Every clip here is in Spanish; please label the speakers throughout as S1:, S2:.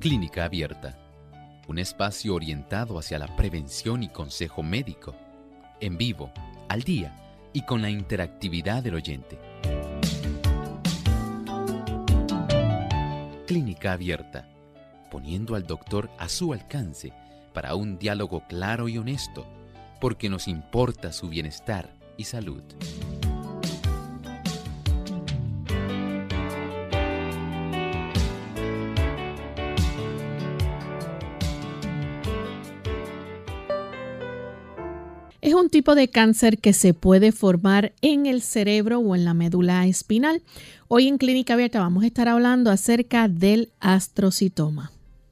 S1: Clínica Abierta, un espacio orientado hacia la prevención y consejo médico, en vivo, al día y con la interactividad del oyente. Clínica Abierta, poniendo al doctor a su alcance para un diálogo claro y honesto, porque nos importa su bienestar y salud.
S2: Es un tipo de cáncer que se puede formar en el cerebro o en la médula espinal. Hoy en Clínica Abierta vamos a estar hablando acerca del astrocitoma.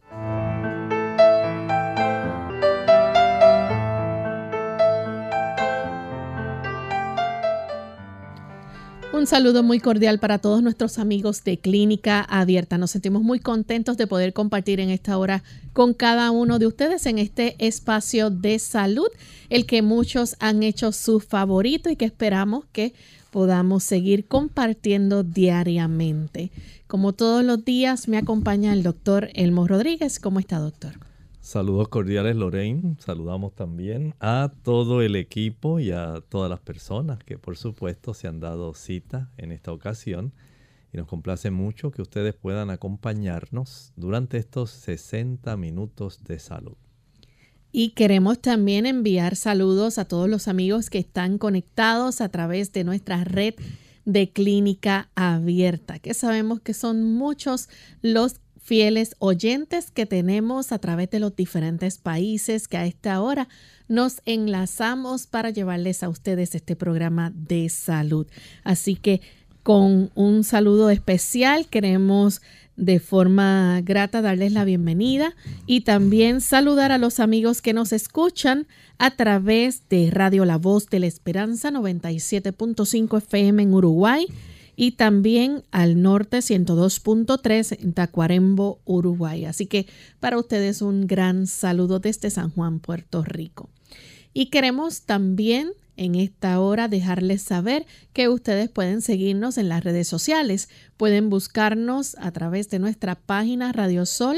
S2: Un saludo muy cordial para todos nuestros amigos de Clínica Abierta. Nos sentimos muy contentos de poder compartir en esta hora con cada uno de ustedes en este espacio de salud, el que muchos han hecho su favorito y que esperamos que podamos seguir compartiendo diariamente. Como todos los días, me acompaña el doctor Elmo Rodríguez. ¿Cómo está, doctor?
S3: Saludos cordiales, Lorraine. Saludamos también a todo el equipo y a todas las personas que, por supuesto, se han dado cita en esta ocasión. Y nos complace mucho que ustedes puedan acompañarnos durante estos 60 minutos de salud.
S2: Y queremos también enviar saludos a todos los amigos que están conectados a través de nuestra red de Clínica Abierta, que sabemos que son muchos los fieles oyentes que tenemos a través de los diferentes países que a esta hora nos enlazamos para llevarles a ustedes este programa de salud. Así que con un saludo especial queremos de forma grata darles la bienvenida y también saludar a los amigos que nos escuchan a través de Radio La Voz de la Esperanza 97.5 FM en Uruguay y también al norte 102.3 en Tacuarembó, Uruguay. Así que para ustedes un gran saludo desde San Juan, Puerto Rico. Y queremos también en esta hora dejarles saber que ustedes pueden seguirnos en las redes sociales. Pueden buscarnos a través de nuestra página Radio Sol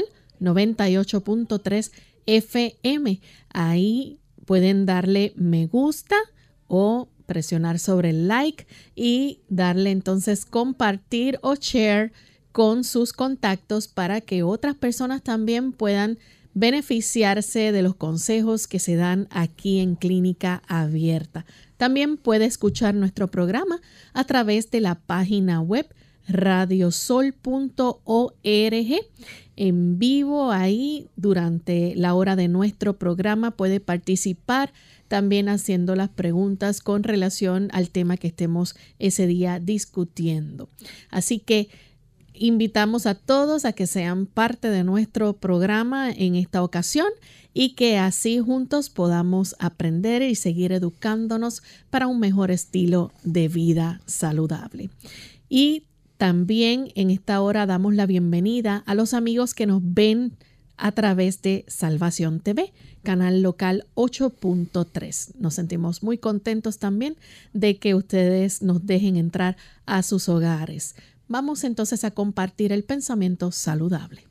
S2: 98.3 FM. Ahí pueden darle me gusta o presionar sobre el like y darle entonces compartir o share con sus contactos para que otras personas también puedan beneficiarse de los consejos que se dan aquí en Clínica Abierta. También puede escuchar nuestro programa a través de la página web radiosol.org en vivo. Ahí durante la hora de nuestro programa puede participar también haciendo las preguntas con relación al tema que estemos ese día discutiendo. Así que invitamos a todos a que sean parte de nuestro programa en esta ocasión y que así juntos podamos aprender y seguir educándonos para un mejor estilo de vida saludable. Y también en esta hora damos la bienvenida a los amigos que nos ven a través de Salvación TV, canal local 8.3. Nos sentimos muy contentos también de que ustedes nos dejen entrar a sus hogares. Vamos entonces a compartir el pensamiento saludable.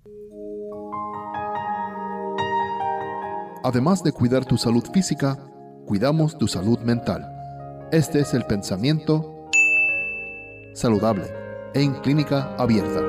S4: Además de cuidar tu salud física, cuidamos tu salud mental. Este es el pensamiento saludable en Clínica Abierta.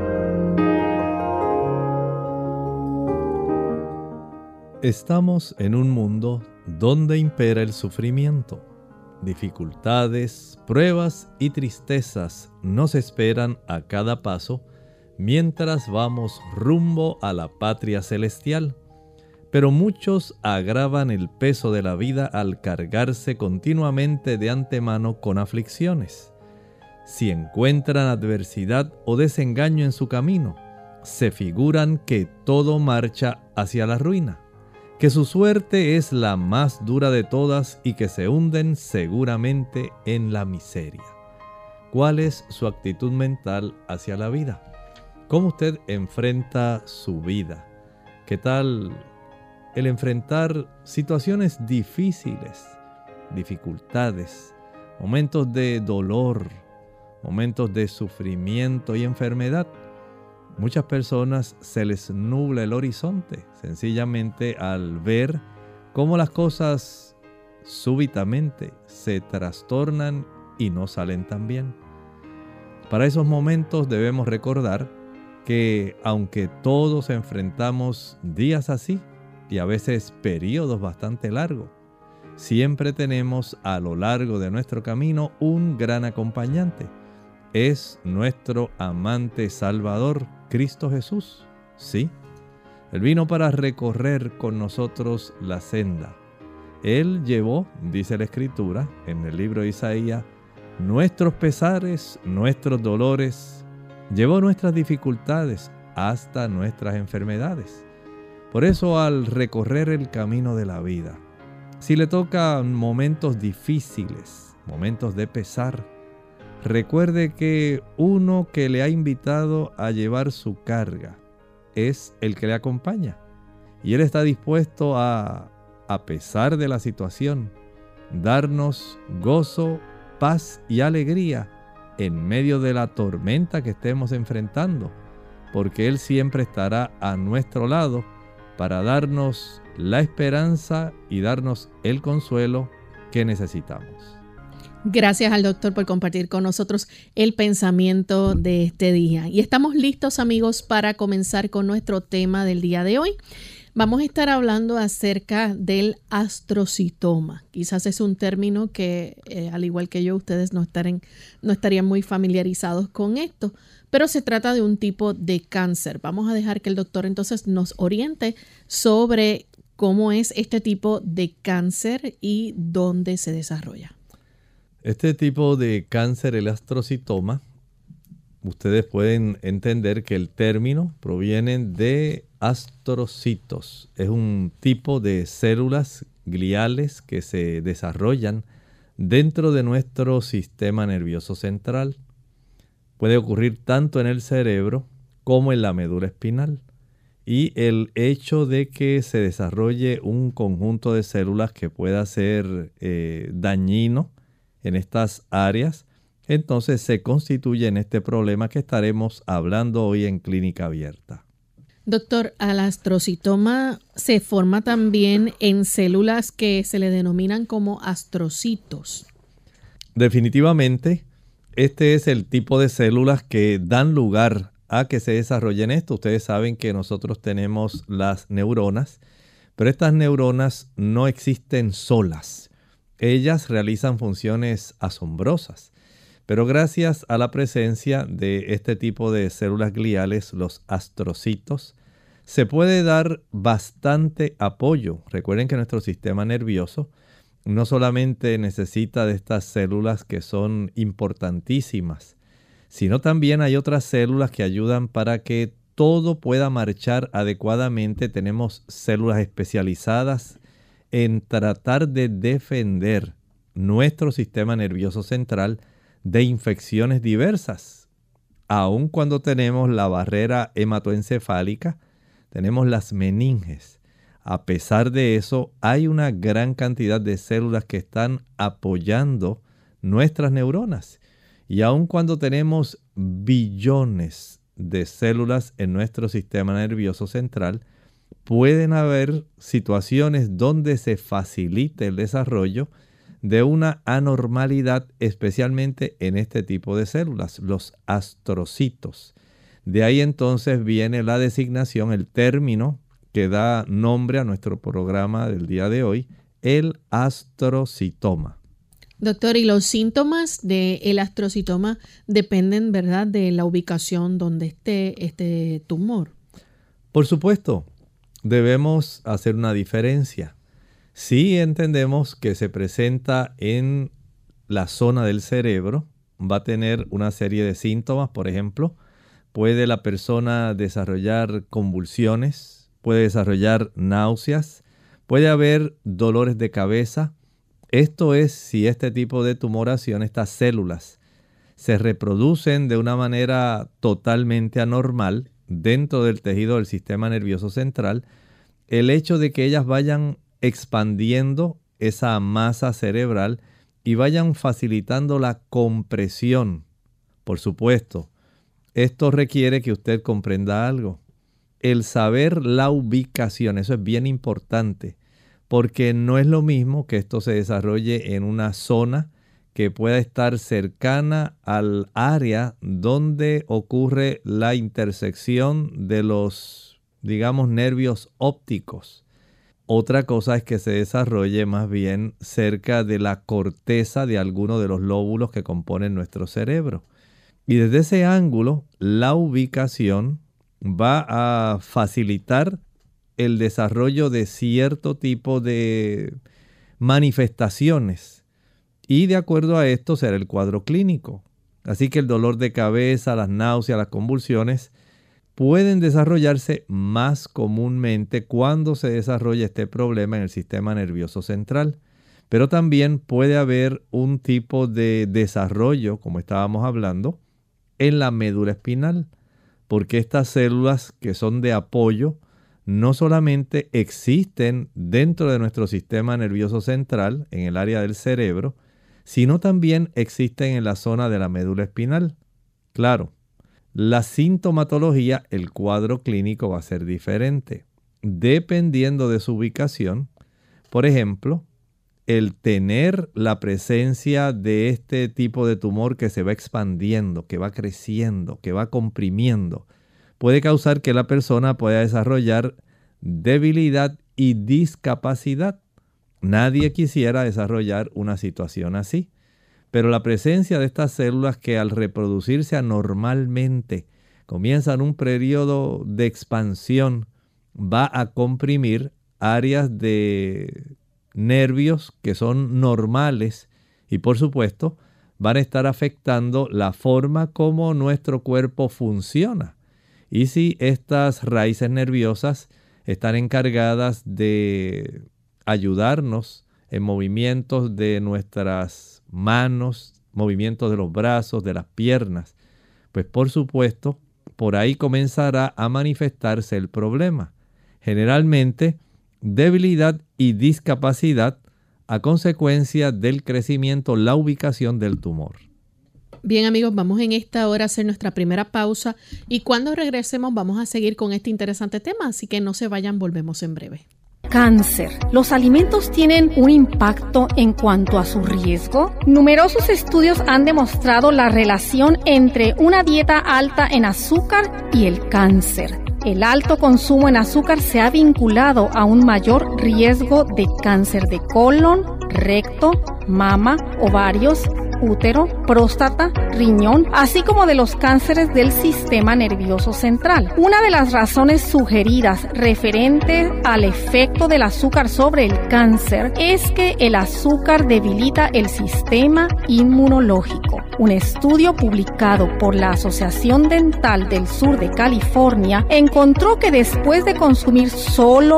S3: Estamos en un mundo donde impera el sufrimiento. Dificultades, pruebas y tristezas nos esperan a cada paso mientras vamos rumbo a la patria celestial. Pero muchos agravan el peso de la vida al cargarse continuamente de antemano con aflicciones. Si encuentran adversidad o desengaño en su camino, se figuran que todo marcha hacia la ruina, que su suerte es la más dura de todas y que se hunden seguramente en la miseria. ¿Cuál es su actitud mental hacia la vida? ¿Cómo usted enfrenta su vida? ¿Qué tal el enfrentar situaciones difíciles, dificultades, momentos de dolor, momentos de sufrimiento y enfermedad? Muchas personas se les nubla el horizonte, sencillamente al ver cómo las cosas súbitamente se trastornan y no salen tan bien. Para esos momentos debemos recordar que aunque todos enfrentamos días así y a veces periodos bastante largos, siempre tenemos a lo largo de nuestro camino un gran acompañante. Es nuestro amante Salvador, Cristo Jesús. Sí, Él vino para recorrer con nosotros la senda. Él llevó, dice la Escritura en el libro de Isaías, nuestros pesares, nuestros dolores, llevó nuestras dificultades hasta nuestras enfermedades. Por eso, al recorrer el camino de la vida, si le tocan momentos difíciles, momentos de pesar, recuerde que uno que le ha invitado a llevar su carga es el que le acompaña. Y Él está dispuesto a pesar de la situación, darnos gozo, paz y alegría en medio de la tormenta que estemos enfrentando, porque Él siempre estará a nuestro lado para darnos la esperanza y darnos el consuelo que necesitamos.
S2: Gracias al doctor por compartir con nosotros el pensamiento de este día. Y estamos listos, amigos, para comenzar con nuestro tema del día de hoy. Vamos a estar hablando acerca del astrocitoma. Quizás es un término que, al igual que yo, ustedes no estarían muy familiarizados con esto, pero se trata de un tipo de cáncer. Vamos a dejar que el doctor entonces nos oriente sobre cómo es este tipo de cáncer y dónde se desarrolla.
S3: Este tipo de cáncer, el astrocitoma, ustedes pueden entender que el término proviene de astrocitos. Es un tipo de células gliales que se desarrollan dentro de nuestro sistema nervioso central. Puede ocurrir tanto en el cerebro como en la médula espinal. Y el hecho de que se desarrolle un conjunto de células que pueda ser dañino en estas áreas, entonces se constituye en este problema que estaremos hablando hoy en Clínica Abierta.
S2: Doctor, ¿el astrocitoma se forma también en células que se le denominan como astrocitos?
S3: Definitivamente, este es el tipo de células que dan lugar a que se desarrollen esto. Ustedes saben que nosotros tenemos las neuronas, pero estas neuronas no existen solas. Ellas realizan funciones asombrosas, pero gracias a la presencia de este tipo de células gliales, los astrocitos, se puede dar bastante apoyo. Recuerden que nuestro sistema nervioso no solamente necesita de estas células que son importantísimas, sino también hay otras células que ayudan para que todo pueda marchar adecuadamente. Tenemos células especializadas en tratar de defender nuestro sistema nervioso central de infecciones diversas. Aun cuando tenemos la barrera hematoencefálica, tenemos las meninges. A pesar de eso, hay una gran cantidad de células que están apoyando nuestras neuronas. Y aun cuando tenemos billones de células en nuestro sistema nervioso central, pueden haber situaciones donde se facilite el desarrollo de una anormalidad, especialmente en este tipo de células, los astrocitos. De ahí entonces viene la designación, el término que da nombre a nuestro programa del día de hoy, el astrocitoma.
S2: Doctor, y los síntomas del astrocitoma dependen, ¿verdad?, de la ubicación donde esté este tumor.
S3: Por supuesto. Debemos hacer una diferencia. Si entendemos que se presenta en la zona del cerebro, va a tener una serie de síntomas. Por ejemplo, puede la persona desarrollar convulsiones, puede desarrollar náuseas, puede haber dolores de cabeza. Esto es si este tipo de tumoración, estas células, se reproducen de una manera totalmente anormal dentro del tejido del sistema nervioso central. El hecho de que ellas vayan expandiendo esa masa cerebral y vayan facilitando la compresión. Por supuesto, esto requiere que usted comprenda algo. El saber la ubicación, eso es bien importante, porque no es lo mismo que esto se desarrolle en una zona que pueda estar cercana al área donde ocurre la intersección de los, digamos, nervios ópticos. Otra cosa es que se desarrolle más bien cerca de la corteza de alguno de los lóbulos que componen nuestro cerebro. Y desde ese ángulo, la ubicación va a facilitar el desarrollo de cierto tipo de manifestaciones. Y de acuerdo a esto será el cuadro clínico. Así que el dolor de cabeza, las náuseas, las convulsiones pueden desarrollarse más comúnmente cuando se desarrolla este problema en el sistema nervioso central. Pero también puede haber un tipo de desarrollo, como estábamos hablando, en la médula espinal, porque estas células que son de apoyo no solamente existen dentro de nuestro sistema nervioso central, en el área del cerebro, sino también existen en la zona de la médula espinal. Claro, la sintomatología, el cuadro clínico va a ser diferente, dependiendo de su ubicación. Por ejemplo, el tener la presencia de este tipo de tumor que se va expandiendo, que va creciendo, que va comprimiendo, puede causar que la persona pueda desarrollar debilidad y discapacidad. Nadie quisiera desarrollar una situación así, pero la presencia de estas células que al reproducirse anormalmente comienzan un periodo de expansión va a comprimir áreas de nervios que son normales y por supuesto van a estar afectando la forma como nuestro cuerpo funciona. Y si estas raíces nerviosas están encargadas de ayudarnos en movimientos de nuestras manos, movimientos de los brazos, de las piernas, pues por supuesto por ahí comenzará a manifestarse el problema. Generalmente debilidad y discapacidad a consecuencia del crecimiento, la ubicación del tumor.
S2: Bien amigos, vamos en esta hora a hacer nuestra primera pausa y cuando regresemos vamos a seguir con este interesante tema, así que no se vayan, volvemos en breve.
S5: Cáncer. ¿Los alimentos tienen un impacto en cuanto a su riesgo? Numerosos estudios han demostrado la relación entre una dieta alta en azúcar y el cáncer. El alto consumo en azúcar se ha vinculado a un mayor riesgo de cáncer de colon, recto, mama, ovarios, útero, próstata, riñón, así como de los cánceres del sistema nervioso central. Una de las razones sugeridas referente al efecto del azúcar sobre el cáncer es que el azúcar debilita el sistema inmunológico. Un estudio publicado por la Asociación Dental del Sur de California encontró que después de consumir solo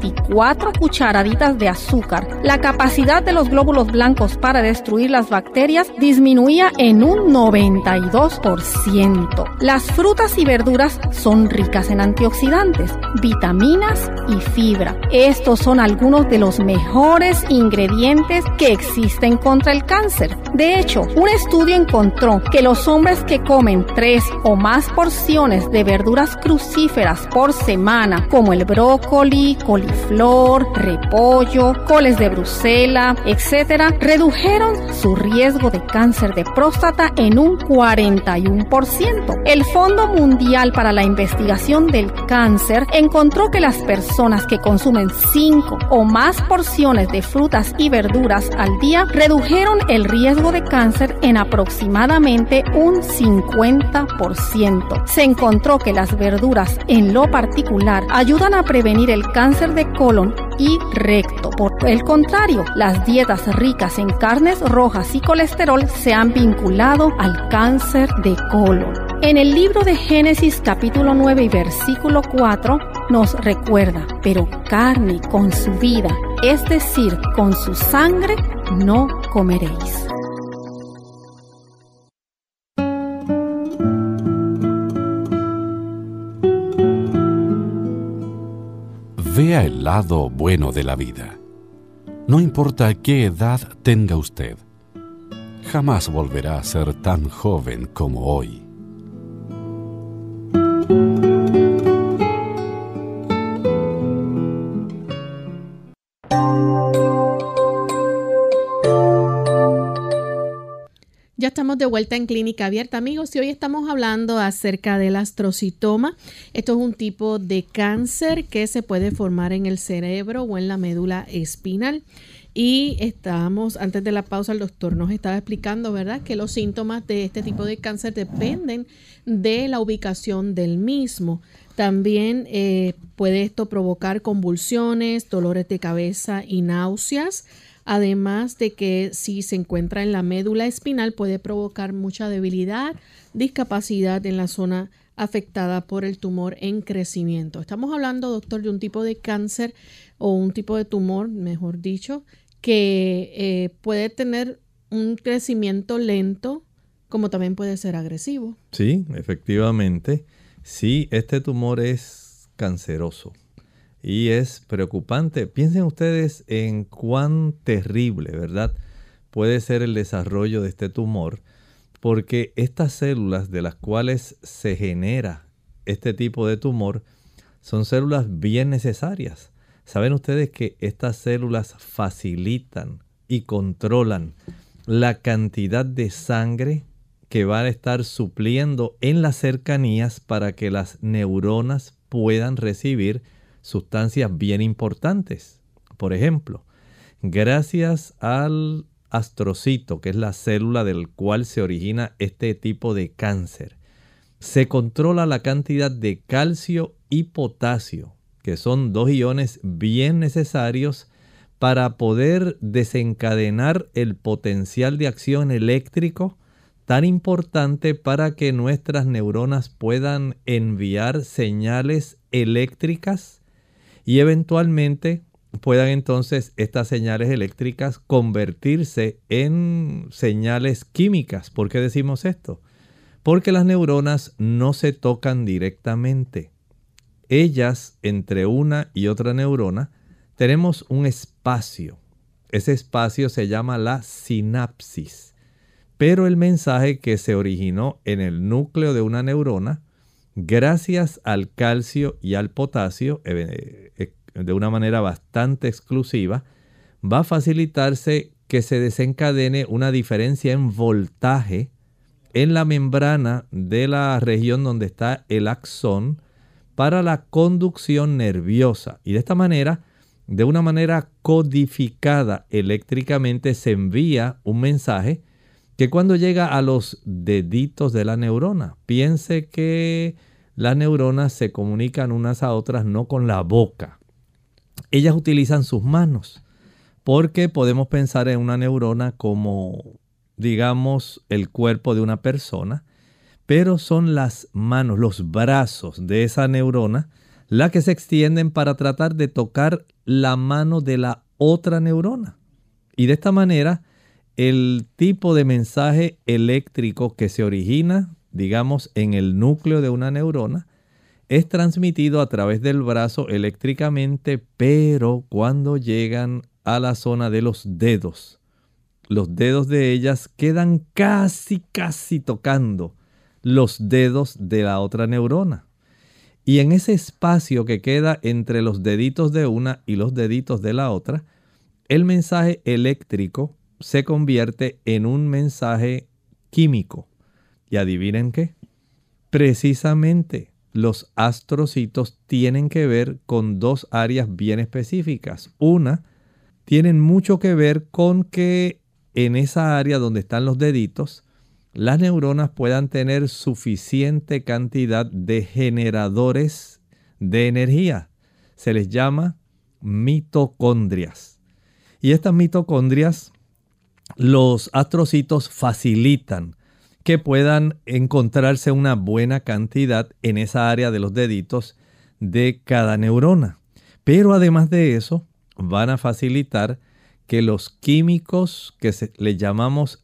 S5: 24 cucharaditas de azúcar, la capacidad de los glóbulos blancos para destruir las bacterias disminuía en un 92%. Las frutas y verduras son ricas en antioxidantes, vitaminas y fibra. Estos son algunos de los mejores ingredientes que existen contra el cáncer. De hecho, un estudio encontró que los hombres que comen 3 o más porciones de verduras crucíferas por semana, como el brócoli, coliflor, repollo, coles de Bruselas, etc., redujeron su riesgo de cáncer de próstata en un 41%. El Fondo Mundial para la Investigación del Cáncer encontró que las personas que consumen 5 o más porciones de frutas y verduras al día redujeron el riesgo de cáncer en aproximadamente un 50%. Se encontró que las verduras en lo particular ayudan a prevenir el cáncer de colon y recto. Por el contrario, las dietas ricas en carnes rojas y colesterol se han vinculado al cáncer de colon. En el libro de Génesis capítulo 9 y versículo 4 nos recuerda, pero carne con su vida, es decir, con su sangre, no comeréis.
S6: Vea el lado bueno de la vida. No importa qué edad tenga usted, jamás volverá a ser tan joven como hoy.
S2: Ya estamos de vuelta en Clínica Abierta, amigos, y hoy estamos hablando acerca del astrocitoma. Esto es un tipo de cáncer que se puede formar en el cerebro o en la médula espinal. Y antes de la pausa, el doctor nos estaba explicando, ¿verdad?, que los síntomas de este tipo de cáncer dependen de la ubicación del mismo. También puede esto provocar convulsiones, dolores de cabeza y náuseas. Además de que si se encuentra en la médula espinal puede provocar mucha debilidad, discapacidad en la zona afectada por el tumor en crecimiento. Estamos hablando, doctor, de un tipo de cáncer o un tipo de tumor, mejor dicho, que puede tener un crecimiento lento, como también puede ser agresivo.
S3: Sí, efectivamente. Sí, este tumor es canceroso. Y es preocupante. Piensen ustedes en cuán terrible, ¿verdad?, puede ser el desarrollo de este tumor, porque estas células de las cuales se genera este tipo de tumor son células bien necesarias. ¿Saben ustedes que estas células facilitan y controlan la cantidad de sangre que van a estar supliendo en las cercanías para que las neuronas puedan recibir sustancias bien importantes? Por ejemplo, gracias al astrocito, que es la célula del cual se origina este tipo de cáncer, se controla la cantidad de calcio y potasio, que son dos iones bien necesarios para poder desencadenar el potencial de acción eléctrico tan importante para que nuestras neuronas puedan enviar señales eléctricas y eventualmente puedan entonces estas señales eléctricas convertirse en señales químicas. ¿Por qué decimos esto? Porque las neuronas no se tocan directamente. Ellas, entre una y otra neurona, tenemos un espacio. Ese espacio se llama la sinapsis. Pero el mensaje que se originó en el núcleo de una neurona, gracias al calcio y al potasio, de una manera bastante exclusiva, va a facilitarse que se desencadene una diferencia en voltaje en la membrana de la región donde está el axón para la conducción nerviosa. Y de esta manera, de una manera codificada eléctricamente, se envía un mensaje que cuando llega a los deditos de la neurona, piense que las neuronas se comunican unas a otras no con la boca. Ellas utilizan sus manos, porque podemos pensar en una neurona como, digamos, el cuerpo de una persona, pero son las manos, los brazos de esa neurona, las que se extienden para tratar de tocar la mano de la otra neurona. Y de esta manera, el tipo de mensaje eléctrico que se origina, digamos, en el núcleo de una neurona, es transmitido a través del brazo eléctricamente, pero cuando llegan a la zona de los dedos de ellas quedan casi tocando los dedos de la otra neurona. Y en ese espacio que queda entre los deditos de una y los deditos de la otra, el mensaje eléctrico se convierte en un mensaje químico. ¿Y adivinen qué? Precisamente los astrocitos tienen que ver con dos áreas bien específicas. Una, tienen mucho que ver con que en esa área donde están los deditos, las neuronas puedan tener suficiente cantidad de generadores de energía. Se les llama mitocondrias. Y estas mitocondrias, los astrocitos facilitan que puedan encontrarse una buena cantidad en esa área de los deditos de cada neurona. Pero además de eso, van a facilitar que los químicos que le llamamos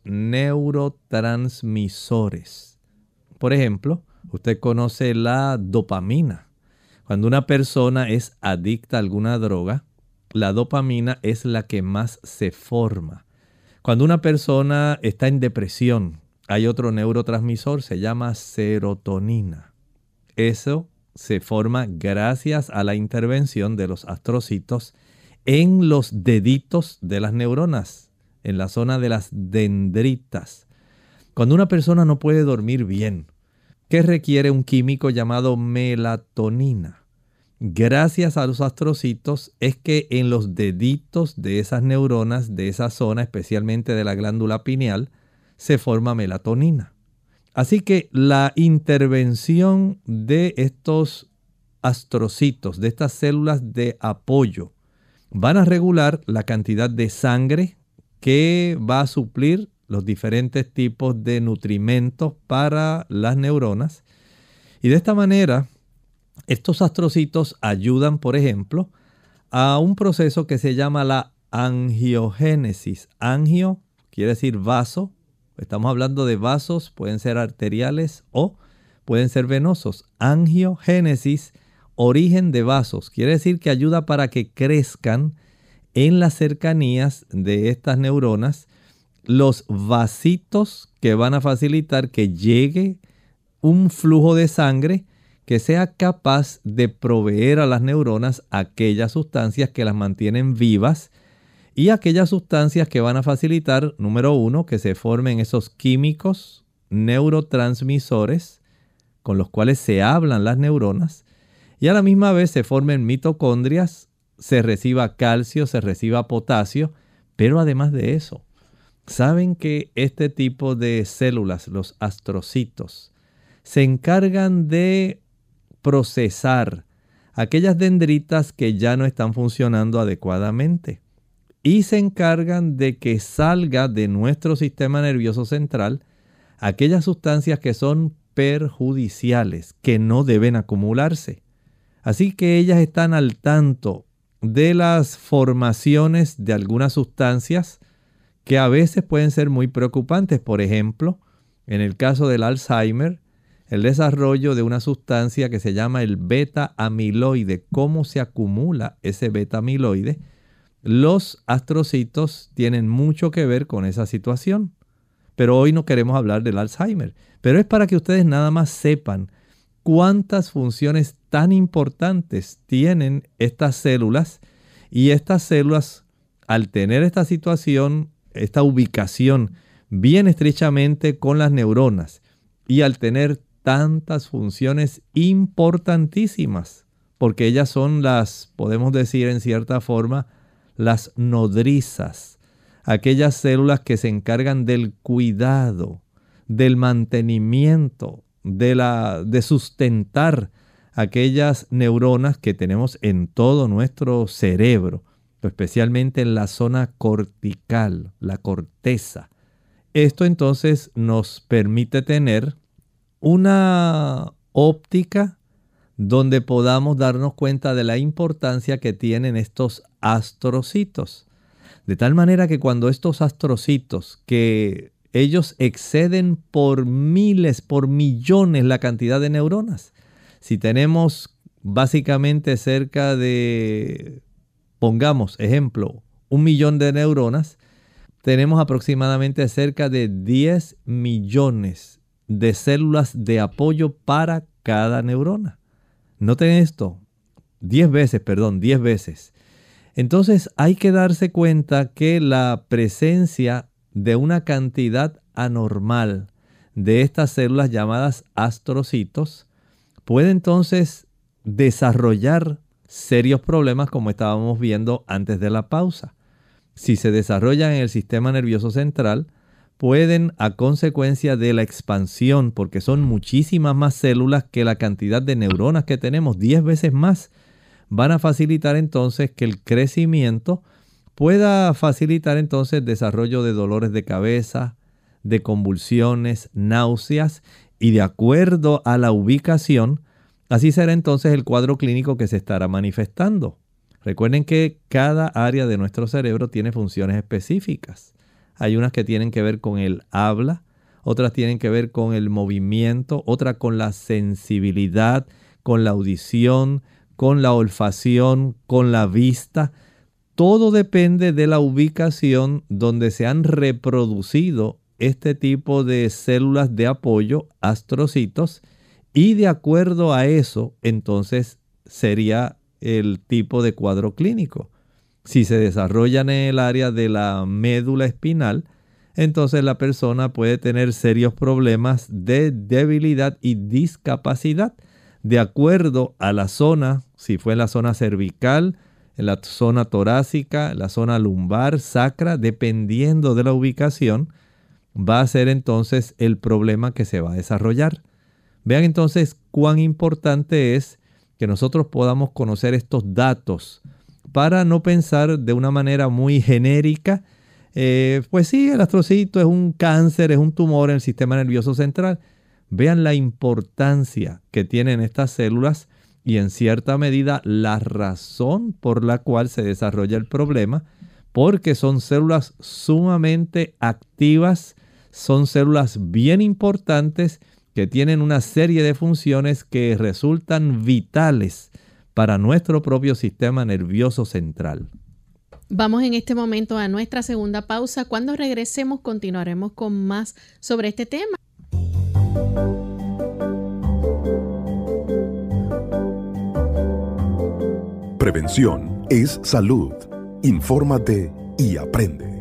S3: neurotransmisores. Por ejemplo, usted conoce la dopamina. Cuando una persona es adicta a alguna droga, la dopamina es la que más se forma. Cuando una persona está en depresión, hay otro neurotransmisor, se llama serotonina. Eso se forma gracias a la intervención de los astrocitos en los deditos de las neuronas, en la zona de las dendritas. Cuando una persona no puede dormir bien, ¿qué requiere un químico llamado melatonina? Gracias a los astrocitos es que en los deditos de esas neuronas, de esa zona, especialmente de la glándula pineal, se forma melatonina. Así que la intervención de estos astrocitos, de estas células de apoyo, van a regular la cantidad de sangre que va a suplir los diferentes tipos de nutrimentos para las neuronas. Y de esta manera, estos astrocitos ayudan, por ejemplo, a un proceso que se llama la angiogénesis. Angio quiere decir vaso. Estamos hablando de vasos, pueden ser arteriales o pueden ser venosos. Angiogénesis, origen de vasos, quiere decir que ayuda para que crezcan en las cercanías de estas neuronas los vasitos que van a facilitar que llegue un flujo de sangre que sea capaz de proveer a las neuronas aquellas sustancias que las mantienen vivas y aquellas sustancias que van a facilitar, número uno, que se formen esos químicos neurotransmisores con los cuales se hablan las neuronas y a la misma vez se formen mitocondrias, se reciba calcio, se reciba potasio, pero además de eso, saben que este tipo de células, los astrocitos, se encargan de procesar aquellas dendritas que ya no están funcionando adecuadamente y se encargan de que salga de nuestro sistema nervioso central aquellas sustancias que son perjudiciales, que no deben acumularse. Así que ellas están al tanto de las formaciones de algunas sustancias que a veces pueden ser muy preocupantes. Por ejemplo, en el caso del Alzheimer, el desarrollo de una sustancia que se llama el beta-amiloide. ¿Cómo se acumula ese beta-amiloide? Los astrocitos tienen mucho que ver con esa situación. Pero hoy no queremos hablar del Alzheimer. Pero es para que ustedes nada más sepan cuántas funciones tan importantes tienen estas células. Y estas células, al tener esta situación, esta ubicación bien estrechamente con las neuronas y al tener tantas funciones importantísimas, porque ellas son las, podemos decir en cierta forma, las nodrizas, aquellas células que se encargan del cuidado, del mantenimiento, de sustentar aquellas neuronas que tenemos en todo nuestro cerebro, especialmente en la zona cortical, la corteza. Esto entonces nos permite tener una óptica donde podamos darnos cuenta de la importancia que tienen estos astrocitos. De tal manera que cuando estos astrocitos, que ellos exceden por miles, por millones la cantidad de neuronas. Si tenemos básicamente cerca de, pongamos ejemplo, 1 millón de neuronas, tenemos aproximadamente cerca de 10 millones de células de apoyo para cada neurona. Noten esto, 10 veces. Entonces hay que darse cuenta que la presencia de una cantidad anormal de estas células llamadas astrocitos puede entonces desarrollar serios problemas como estábamos viendo antes de la pausa. Si se desarrollan en el sistema nervioso central, pueden, a consecuencia de la expansión, porque son muchísimas más células que la cantidad de neuronas que tenemos, 10 veces más, van a facilitar entonces que el crecimiento pueda facilitar entonces el desarrollo de dolores de cabeza, de convulsiones, náuseas, y de acuerdo a la ubicación, así será entonces el cuadro clínico que se estará manifestando. Recuerden que cada área de nuestro cerebro tiene funciones específicas. Hay unas que tienen que ver con el habla, otras tienen que ver con el movimiento, otras con la sensibilidad, con la audición, con la olfacción, con la vista. Todo depende de la ubicación donde se han reproducido este tipo de células de apoyo, astrocitos, y de acuerdo a eso, entonces sería el tipo de cuadro clínico. Si se desarrollan en el área de la médula espinal, entonces la persona puede tener serios problemas de debilidad y discapacidad de acuerdo a la zona, si fue en la zona cervical, en la zona torácica, la zona lumbar, sacra, dependiendo de la ubicación, va a ser entonces el problema que se va a desarrollar. Vean entonces cuán importante es que nosotros podamos conocer estos datos para no pensar de una manera muy genérica, pues sí, el astrocito es un cáncer, es un tumor en el sistema nervioso central. Vean la importancia que tienen estas células y en cierta medida la razón por la cual se desarrolla el problema, porque son células sumamente activas, son células bien importantes que tienen una serie de funciones que resultan vitales para nuestro propio sistema nervioso central.
S2: Vamos en este momento a nuestra segunda pausa. Cuando regresemos continuaremos con más sobre este tema.
S7: Prevención es salud. Infórmate y aprende.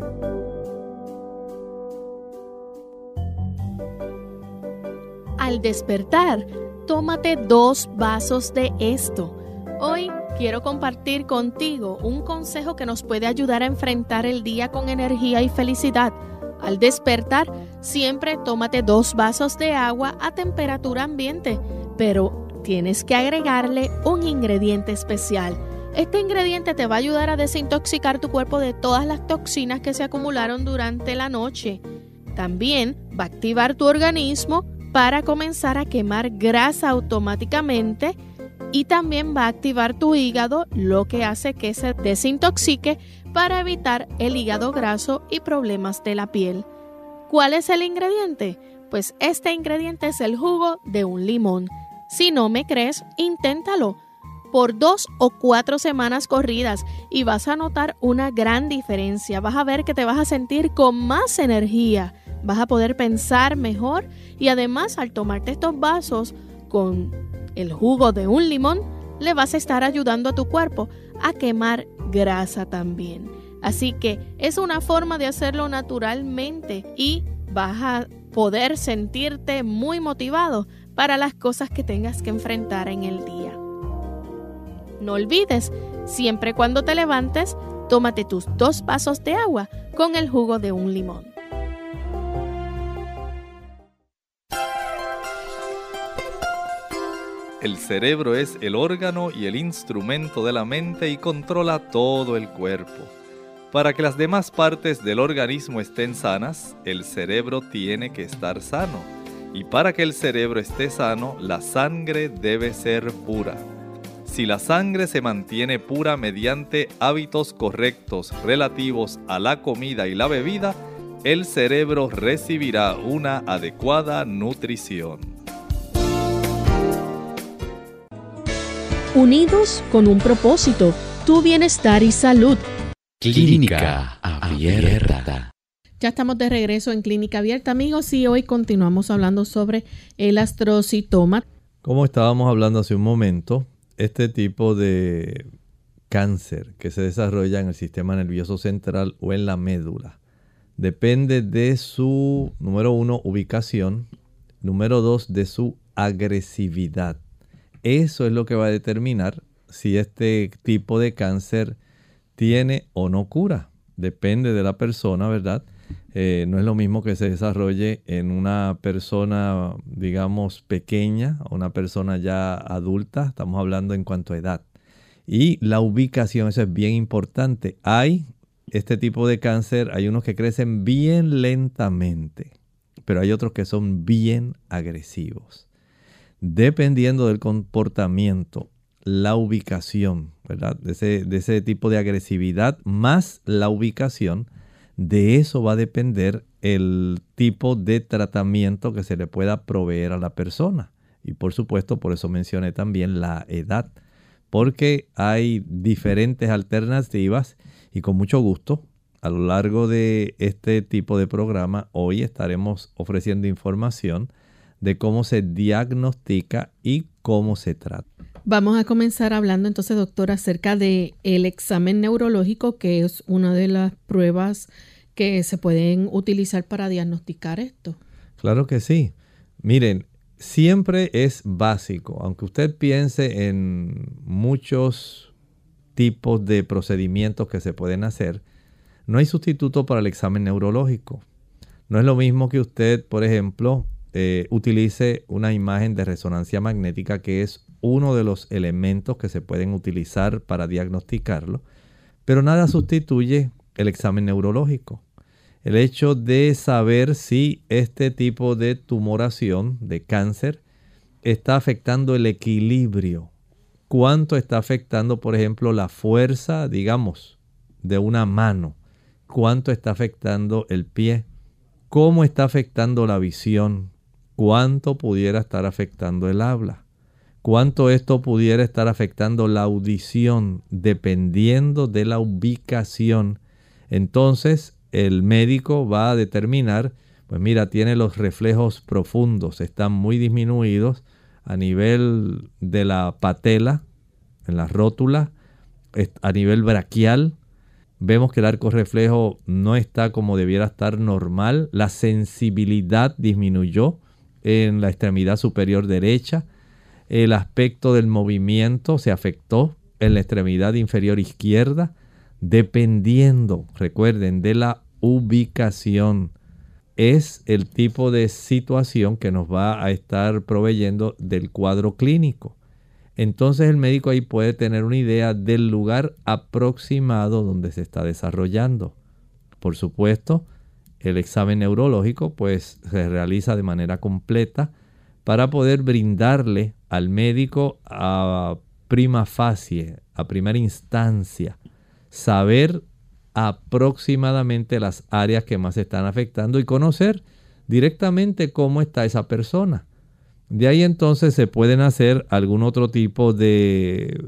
S2: Al despertar, tómate 2 vasos de esto. Hoy quiero compartir contigo un consejo que nos puede ayudar a enfrentar el día con energía y felicidad. Al despertar, siempre tómate 2 vasos de agua a temperatura ambiente, pero tienes que agregarle un ingrediente especial. Este ingrediente te va a ayudar a desintoxicar tu cuerpo de todas las toxinas que se acumularon durante la noche. También va a activar tu organismo para comenzar a quemar grasa automáticamente y también va a activar tu hígado, lo que hace que se desintoxique para evitar el hígado graso y problemas de la piel. ¿Cuál es el ingrediente? Pues este ingrediente es el jugo de un limón. Si no me crees, inténtalo por 2 o 4 semanas corridas y vas a notar una gran diferencia. Vas a ver que te vas a sentir con más energía, vas a poder pensar mejor y además al tomarte estos vasos con el jugo de un limón, le vas a estar ayudando a tu cuerpo a quemar grasa también. Así que es una forma de hacerlo naturalmente y vas a poder sentirte muy motivado para las cosas que tengas que enfrentar en el día. No olvides, siempre cuando te levantes, tómate tus 2 vasos de agua con el jugo de un limón.
S3: El cerebro es el órgano y el instrumento de la mente y controla todo el cuerpo. Para que las demás partes del organismo estén sanas, el cerebro tiene que estar sano. Y para que el cerebro esté sano, la sangre debe ser pura. Si la sangre se mantiene pura mediante hábitos correctos relativos a la comida y la bebida, el cerebro recibirá una adecuada nutrición.
S2: Unidos con un propósito, tu bienestar y salud.
S1: Clínica Abierta.
S2: Ya estamos de regreso en Clínica Abierta, amigos, y hoy continuamos hablando sobre el astrocitoma.
S3: Como estábamos hablando hace un momento, este tipo de cáncer que se desarrolla en el sistema nervioso central o en la médula depende de su, número 1, ubicación, número 2, de su agresividad. Eso es lo que va a determinar si este tipo de cáncer tiene o no cura. Depende de la persona, ¿verdad? No es lo mismo que se desarrolle en una persona, digamos, pequeña, o una persona ya adulta. Estamos hablando en cuanto a edad. Y la ubicación, eso es bien importante. Hay este tipo de cáncer, hay unos que crecen bien lentamente, pero hay otros que son bien agresivos. Dependiendo del comportamiento, la ubicación, ¿verdad? De ese tipo de agresividad más la ubicación, de eso va a depender el tipo de tratamiento que se le pueda proveer a la persona. Y por supuesto, por eso mencioné también la edad, porque hay diferentes alternativas y con mucho gusto, a lo largo de este tipo de programa, hoy estaremos ofreciendo información de cómo se diagnostica y cómo se trata.
S2: Vamos a comenzar hablando entonces, doctor, acerca de el examen neurológico, que es una de las pruebas que se pueden utilizar para diagnosticar esto.
S3: Claro que sí. Miren, siempre es básico, aunque usted piense en muchos tipos de procedimientos que se pueden hacer, no hay sustituto para el examen neurológico. No es lo mismo que usted, por ejemplo, utilice una imagen de resonancia magnética, que es uno de los elementos que se pueden utilizar para diagnosticarlo, pero nada sustituye el examen neurológico. El hecho de saber si este tipo de tumoración, de cáncer, está afectando el equilibrio. ¿Cuánto está afectando, por ejemplo, la fuerza, digamos, de una mano? ¿Cuánto está afectando el pie? ¿Cómo está afectando la visión? ¿Cuánto pudiera estar afectando el habla? ¿Cuánto esto pudiera estar afectando la audición? Dependiendo de la ubicación. Entonces, el médico va a determinar, pues mira, tiene los reflejos profundos, están muy disminuidos a nivel de la patela, en la rótula, a nivel braquial. Vemos que el arco reflejo no está como debiera estar normal. La sensibilidad disminuyó en la extremidad superior derecha. El aspecto del movimiento se afectó en la extremidad inferior izquierda. Dependiendo, recuerden, de la ubicación, es el tipo de situación que nos va a estar proveyendo del cuadro clínico. Entonces el médico ahí puede tener una idea del lugar aproximado donde se está desarrollando. Por supuesto, el examen neurológico pues se realiza de manera completa para poder brindarle al médico a prima facie, a primera instancia, saber aproximadamente las áreas que más se están afectando y conocer directamente cómo está esa persona. De ahí entonces se pueden hacer algún otro tipo de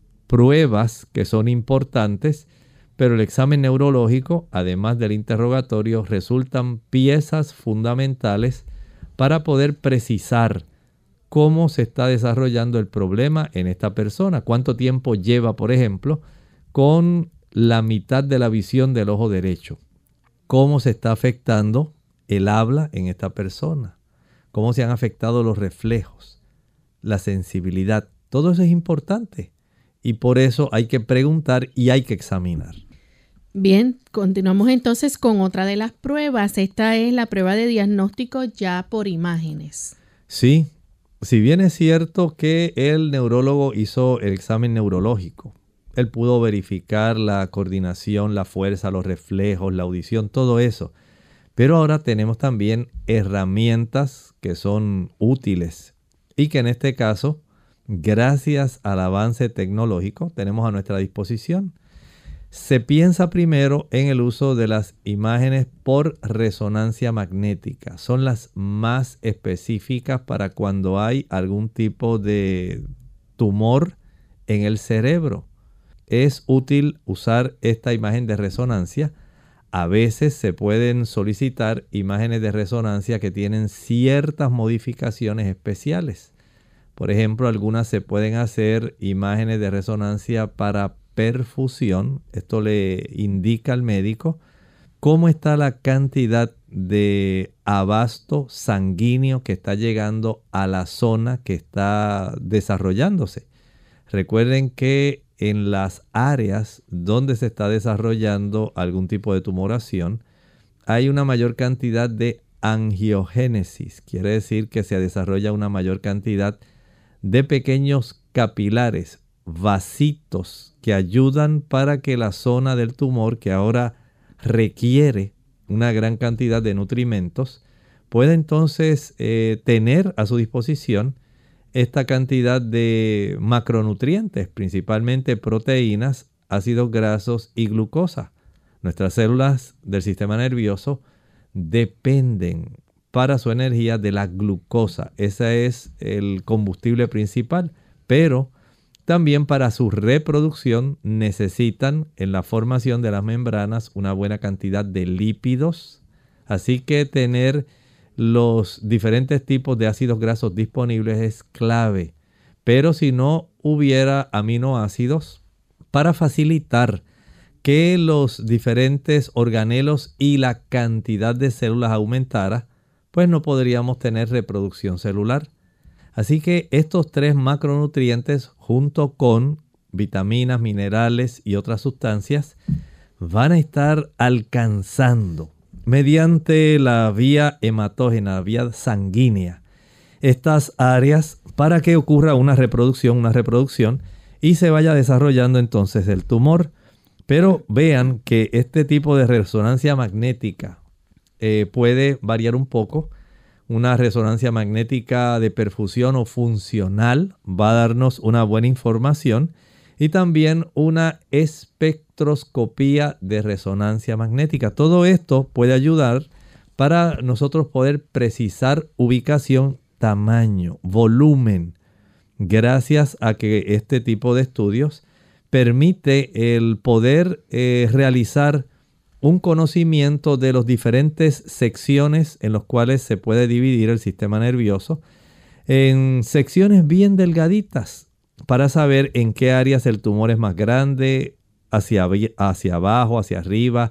S3: pruebas que son importantes, pero el examen neurológico, además del interrogatorio, resultan piezas fundamentales para poder precisar cómo se está desarrollando el problema en esta persona. Cuánto tiempo lleva, por ejemplo, con la mitad de la visión del ojo derecho. Cómo se está afectando el habla en esta persona. Cómo se han afectado los reflejos, la sensibilidad. Todo eso es importante y por eso hay que preguntar y hay que examinar.
S2: Bien, continuamos entonces con otra de las pruebas. Esta es la prueba de diagnóstico ya por imágenes.
S3: Sí, si bien es cierto que el neurólogo hizo el examen neurológico, él pudo verificar la coordinación, la fuerza, los reflejos, la audición, todo eso. Pero ahora tenemos también herramientas que son útiles y que en este caso, gracias al avance tecnológico, tenemos a nuestra disposición. Se piensa primero en el uso de las imágenes por resonancia magnética. Son las más específicas para cuando hay algún tipo de tumor en el cerebro. Es útil usar esta imagen de resonancia. A veces se pueden solicitar imágenes de resonancia que tienen ciertas modificaciones especiales. Por ejemplo, algunas se pueden hacer imágenes de resonancia para perfusión. Esto le indica al médico cómo está la cantidad de abasto sanguíneo que está llegando a la zona que está desarrollándose. Recuerden que en las áreas donde se está desarrollando algún tipo de tumoración, hay una mayor cantidad de angiogénesis. Quiere decir que se desarrolla una mayor cantidad de pequeños capilares, vasitos, que ayudan para que la zona del tumor, que ahora requiere una gran cantidad de nutrimentos, pueda entonces tener a su disposición esta cantidad de macronutrientes, principalmente proteínas, ácidos grasos y glucosa. Nuestras células del sistema nervioso dependen para su energía de la glucosa. Ese es el combustible principal, pero también para su reproducción necesitan en la formación de las membranas una buena cantidad de lípidos. Así que tener los diferentes tipos de ácidos grasos disponibles es clave. Pero si no hubiera aminoácidos para facilitar que los diferentes organelos y la cantidad de células aumentara, pues no podríamos tener reproducción celular. Así que estos 3 macronutrientes junto con vitaminas, minerales y otras sustancias van a estar alcanzando mediante la vía hematógena, la vía sanguínea, estas áreas para que ocurra una reproducción y se vaya desarrollando entonces el tumor. Pero vean que este tipo de resonancia magnética puede variar un poco. Una resonancia magnética de perfusión o funcional va a darnos una buena información y también una espectroscopía de resonancia magnética. Todo esto puede ayudar para nosotros poder precisar ubicación, tamaño, volumen, gracias a que este tipo de estudios permite el poder realizar un conocimiento de las diferentes secciones en las cuales se puede dividir el sistema nervioso en secciones bien delgaditas para saber en qué áreas el tumor es más grande, hacia abajo, hacia arriba,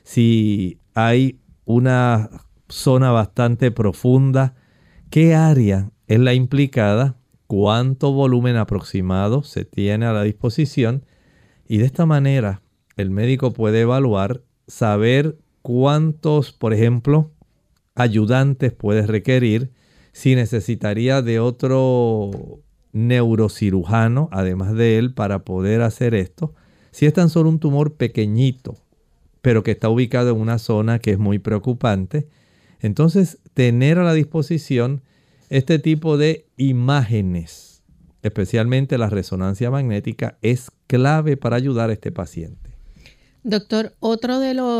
S3: si hay una zona bastante profunda, qué área es la implicada, cuánto volumen aproximado se tiene a la disposición y de esta manera el médico puede evaluar, saber cuántos, por ejemplo, ayudantes puede requerir, si necesitaría de otro neurocirujano, además de él, para poder hacer esto. Si es tan solo un tumor pequeñito, pero que está ubicado en una zona que es muy preocupante, entonces tener a la disposición este tipo de imágenes, especialmente la resonancia magnética, es clave para ayudar a este paciente.
S2: Doctor, otro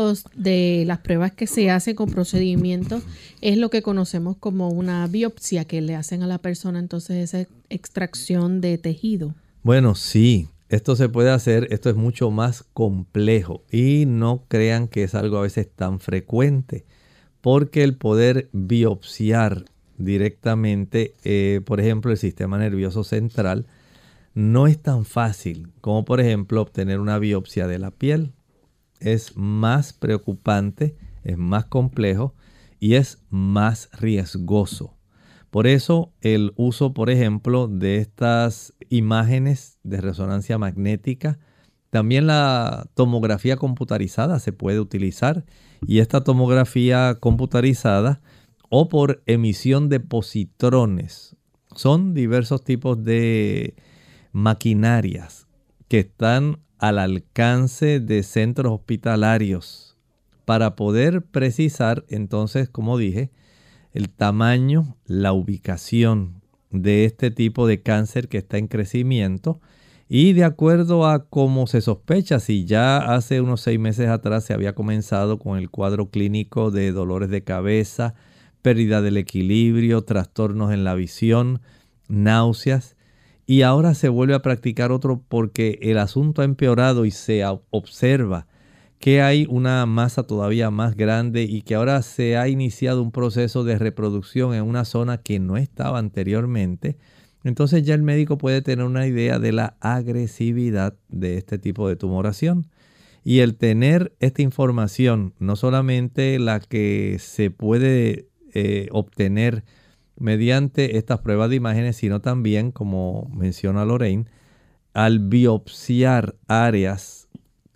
S2: de las pruebas que se hace con procedimientos es lo que conocemos como una biopsia que le hacen a la persona, entonces esa extracción de tejido.
S3: Bueno, sí, esto se puede hacer, esto es mucho más complejo y no crean que es algo a veces tan frecuente, porque el poder biopsiar directamente, por ejemplo, el sistema nervioso central, no es tan fácil como, por ejemplo, obtener una biopsia de la piel. Es más preocupante, es más complejo y es más riesgoso. Por eso el uso, por ejemplo, de estas imágenes de resonancia magnética, también la tomografía computarizada se puede utilizar, y esta tomografía computarizada o por emisión de positrones son diversos tipos de maquinarias que están al alcance de centros hospitalarios para poder precisar entonces, como dije, el tamaño, la ubicación de este tipo de cáncer que está en crecimiento, y de acuerdo a cómo se sospecha, si ya hace unos 6 meses atrás se había comenzado con el cuadro clínico de dolores de cabeza, pérdida del equilibrio, trastornos en la visión, náuseas, y ahora se vuelve a practicar otro porque el asunto ha empeorado y se observa que hay una masa todavía más grande y que ahora se ha iniciado un proceso de reproducción en una zona que no estaba anteriormente. Entonces ya el médico puede tener una idea de la agresividad de este tipo de tumoración. Y el tener esta información, no solamente la que se puede obtener mediante estas pruebas de imágenes, sino también, como menciona Lorraine, al biopsiar áreas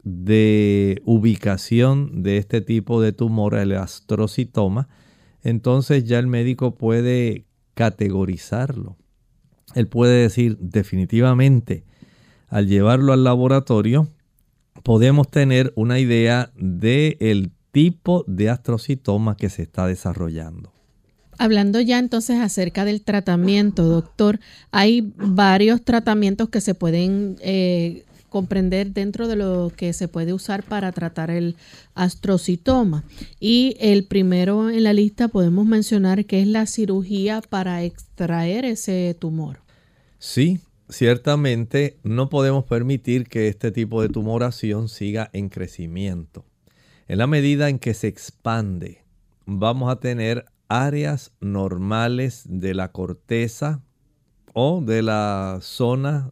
S3: de ubicación de este tipo de tumor, el astrocitoma, entonces ya el médico puede categorizarlo. Él puede decir definitivamente, al llevarlo al laboratorio, podemos tener una idea del tipo de astrocitoma que se está desarrollando.
S2: Hablando ya entonces acerca del tratamiento, doctor, hay varios tratamientos que se pueden comprender dentro de lo que se puede usar para tratar el astrocitoma. Y el primero en la lista podemos mencionar que es la cirugía para extraer ese tumor.
S3: Sí, ciertamente no podemos permitir que este tipo de tumoración siga en crecimiento. En la medida en que se expande, vamos a tener áreas normales de la corteza o de la zona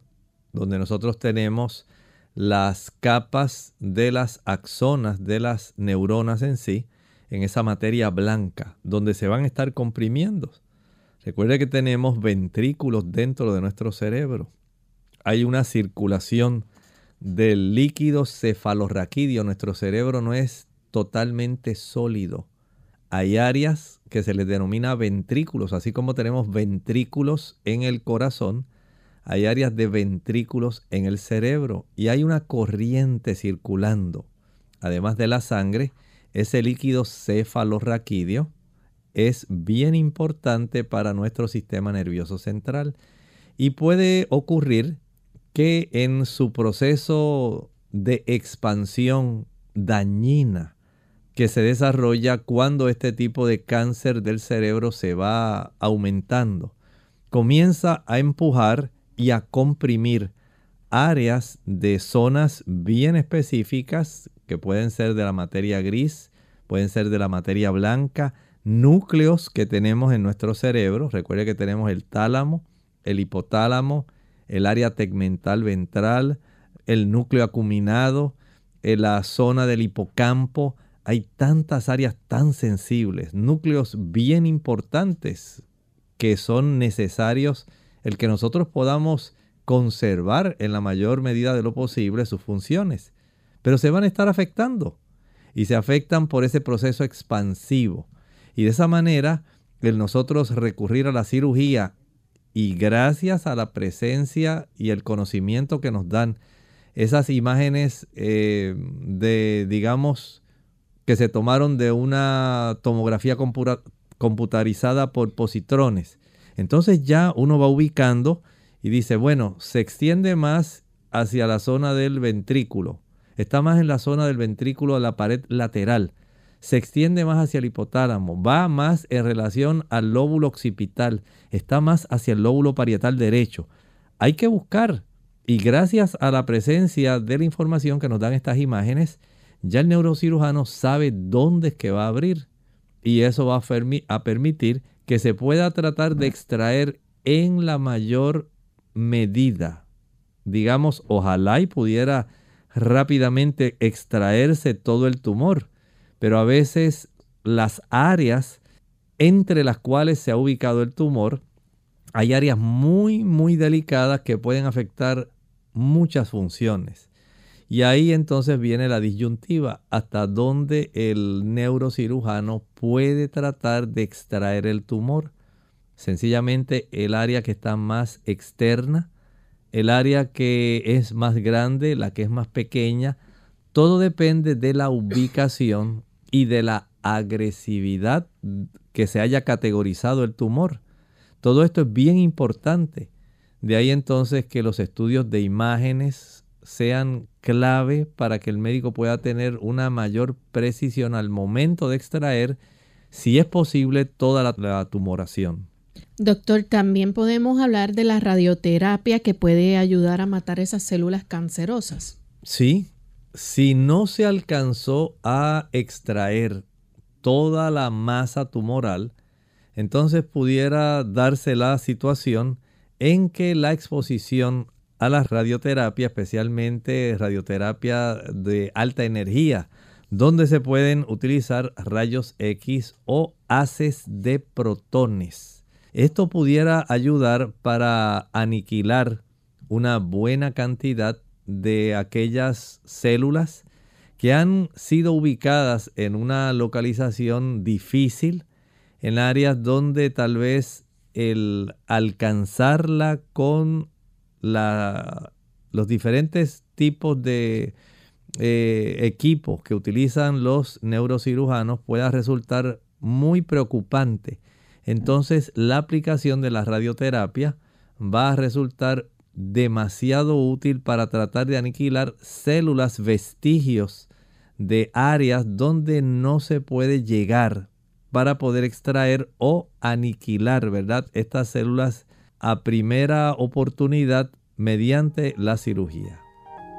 S3: donde nosotros tenemos las capas de las axonas de las neuronas en sí, en esa materia blanca, donde se van a estar comprimiendo. Recuerde que tenemos ventrículos dentro de nuestro cerebro. Hay una circulación del líquido cefalorraquídeo. Nuestro cerebro no es totalmente sólido. Hay áreas que se les denomina ventrículos, así como tenemos ventrículos en el corazón, hay áreas de ventrículos en el cerebro y hay una corriente circulando. Además de la sangre, ese líquido cefalorraquídeo es bien importante para nuestro sistema nervioso central y puede ocurrir que en su proceso de expansión dañina que se desarrolla cuando este tipo de cáncer del cerebro se va aumentando, comienza a empujar y a comprimir áreas de zonas bien específicas que pueden ser de la materia gris, pueden ser de la materia blanca, núcleos que tenemos en nuestro cerebro. Recuerde que tenemos el tálamo, el hipotálamo, el área tegmental ventral, el núcleo acuminado, la zona del hipocampo. Hay tantas áreas tan sensibles, núcleos bien importantes que son necesarios el que nosotros podamos conservar en la mayor medida de lo posible sus funciones. Pero se van a estar afectando y se afectan por ese proceso expansivo. Y de esa manera, el nosotros recurrir a la cirugía y gracias a la presencia y el conocimiento que nos dan esas imágenes digamos, que se tomaron de una tomografía computarizada por positrones. Entonces ya uno va ubicando y dice, bueno, se extiende más hacia la zona del ventrículo. Está más en la zona del ventrículo de la pared lateral. Se extiende más hacia el hipotálamo. Va más en relación al lóbulo occipital. Está más hacia el lóbulo parietal derecho. Hay que buscar. Y gracias a la presencia de la información que nos dan estas imágenes, ya el neurocirujano sabe dónde es que va a abrir. Y eso va a permitir que se pueda tratar de extraer en la mayor medida. Digamos, ojalá y pudiera rápidamente extraerse todo el tumor, pero a veces las áreas entre las cuales se ha ubicado el tumor, hay áreas muy, muy delicadas que pueden afectar muchas funciones. Y ahí entonces viene la disyuntiva, hasta dónde el neurocirujano puede tratar de extraer el tumor. Sencillamente el área que está más externa, el área que es más grande, la que es más pequeña, todo depende de la ubicación y de la agresividad que se haya categorizado el tumor. Todo esto es bien importante. De ahí entonces que los estudios de imágenes sean clave para que el médico pueda tener una mayor precisión al momento de extraer, si es posible, toda la tumoración.
S2: Doctor, también podemos hablar de la radioterapia que puede ayudar a matar esas células cancerosas.
S3: Sí, si no se alcanzó a extraer toda la masa tumoral, entonces pudiera darse la situación en que la exposición a la radioterapia, especialmente radioterapia de alta energía, donde se pueden utilizar rayos X o haces de protones. Esto pudiera ayudar para aniquilar una buena cantidad de aquellas células que han sido ubicadas en una localización difícil, en áreas donde tal vez el alcanzarla con los diferentes tipos de equipos que utilizan los neurocirujanos pueda resultar muy preocupante. Entonces la aplicación de la radioterapia va a resultar demasiado útil para tratar de aniquilar células, vestigios de áreas donde no se puede llegar para poder extraer o aniquilar, ¿verdad?, estas células a primera oportunidad mediante la cirugía.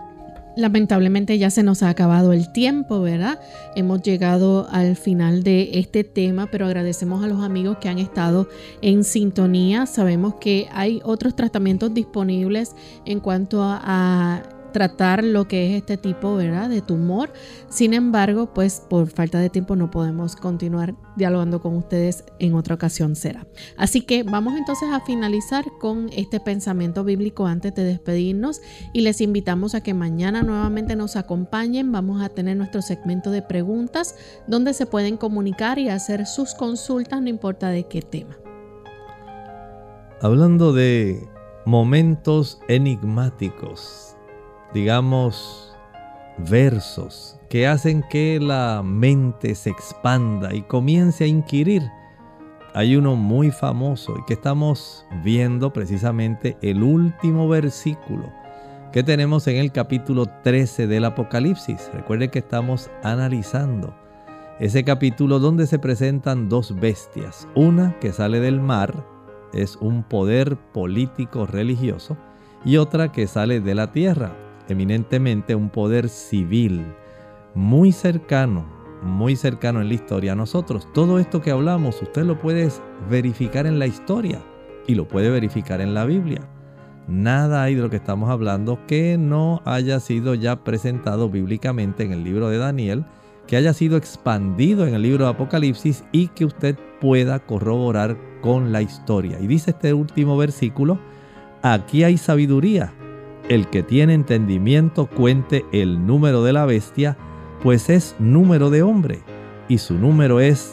S2: Lamentablemente ya se nos ha acabado el tiempo, ¿verdad? Hemos llegado al final de este tema, pero agradecemos a los amigos que han estado en sintonía. Sabemos que hay otros tratamientos disponibles en cuanto a tratar lo que es este tipo, ¿verdad?, de tumor. Sin embargo, pues por falta de tiempo no podemos continuar dialogando con ustedes, en otra ocasión será. Así que vamos entonces a finalizar con este pensamiento bíblico antes de despedirnos y les invitamos a que mañana nuevamente nos acompañen. Vamos a tener nuestro segmento de preguntas donde se pueden comunicar y hacer sus consultas, no importa de qué tema.
S3: Hablando de momentos enigmáticos, digamos, versos que hacen que la mente se expanda y comience a inquirir. Hay uno muy famoso y que estamos viendo precisamente el último versículo que tenemos en el capítulo 13 del Apocalipsis. Recuerden que estamos analizando ese capítulo donde se presentan dos bestias. Una que sale del mar, es un poder político religioso, y otra que sale de la tierra, eminentemente un poder civil, muy cercano en la historia a nosotros. Todo esto que hablamos usted lo puede verificar en la historia y lo puede verificar en la Biblia. Nada hay de lo que estamos hablando que no haya sido ya presentado bíblicamente en el libro de Daniel, que haya sido expandido en el libro de Apocalipsis y que usted pueda corroborar con la historia. Y dice este último versículo: aquí hay sabiduría. El que tiene entendimiento cuente el número de la bestia, pues es número de hombre, y su número es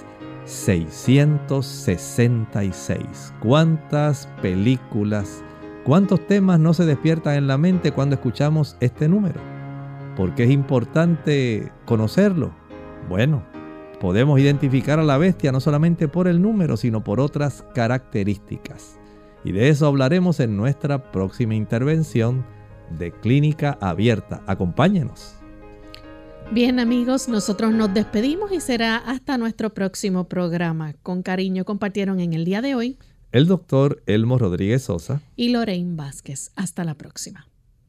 S3: 666. ¿Cuántas películas, cuántos temas no se despiertan en la mente cuando escuchamos este número? ¿Por qué es importante conocerlo? Bueno, podemos identificar a la bestia no solamente por el número, sino por otras características. Y de eso hablaremos en nuestra próxima intervención de Clínica Abierta. Acompáñenos.
S2: Bien, amigos, nosotros nos despedimos y será hasta nuestro próximo programa. Con cariño compartieron en el día de hoy
S3: el doctor Elmo Rodríguez Sosa
S2: y Lorraine Vázquez. Hasta la próxima.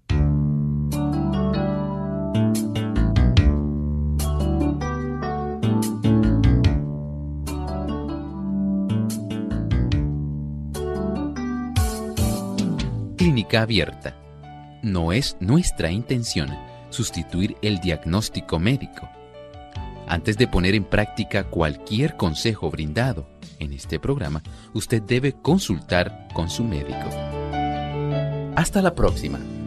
S1: Clínica Abierta. No es nuestra intención sustituir el diagnóstico médico. Antes de poner en práctica cualquier consejo brindado en este programa, usted debe consultar con su médico. Hasta la próxima.